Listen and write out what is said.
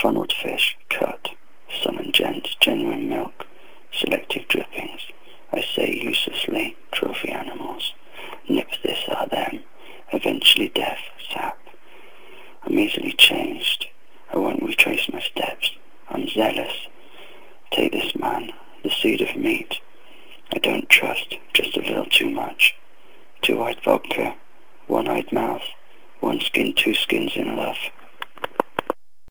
funneled fish, cut, sun and gent, genuine milk, selective drippings, I say uselessly, trophy animals, nip this or them, eventually death, sap. I'm easily changed, I won't retrace my steps, I'm zealous. Take this man, the seed of meat, I don't trust, just a little too much. Two-eyed vodka, one-eyed mouth, one skin, two skins in love.